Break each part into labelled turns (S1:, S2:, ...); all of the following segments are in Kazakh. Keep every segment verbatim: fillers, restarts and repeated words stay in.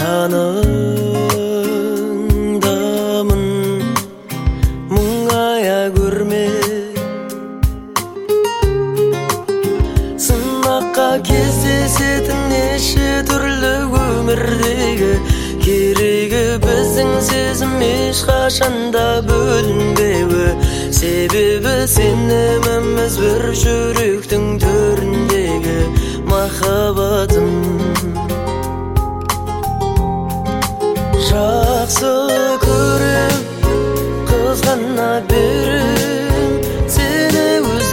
S1: жаныңдамын мұңая көрме сынаққа кездесетін неше түрлі өмірдегі керегі біздің сезім ешқашанда бөлінбеуі себебі сеніміміз бір жүректің төріндегі махаббатым жақсы көрем қызғана берем сені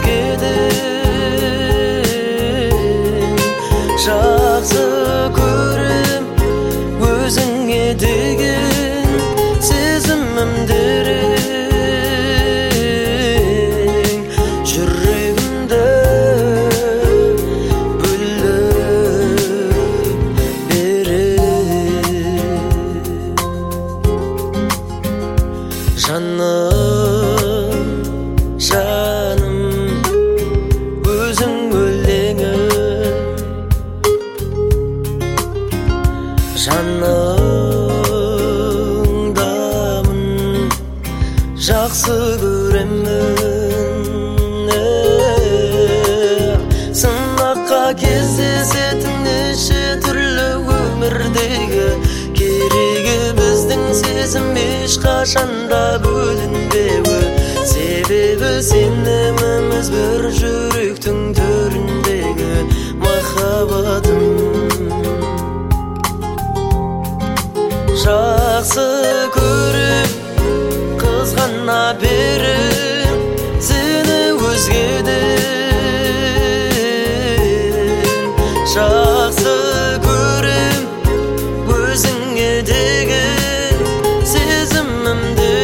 S1: өзгеден жақсы көрем өзіңе деген сезімім дерең жүрегімді бөліп берем жаным жаным өзің өлеңім жаныңдамын жақсы көремін сынаққа кездесетін неше түрлі өмірдегі керегі біздің сезім ешқашанда бөлінбеуі себебі сеніміміз бір жүректің төріндегі махаббатым жақсы көрем қызғана берем сені өзгеден жақсы көрем өзіңе деген сезімім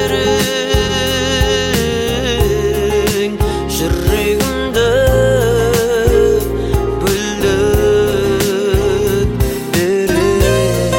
S1: дерең жүрегімді бөліп берем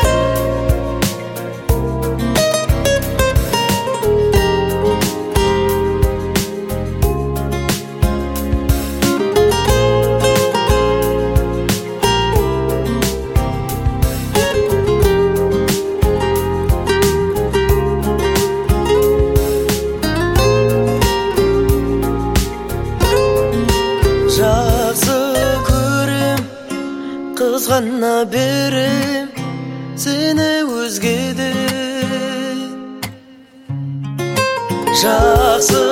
S1: жақсы көрем қызғана берем сені өзгеден жақсы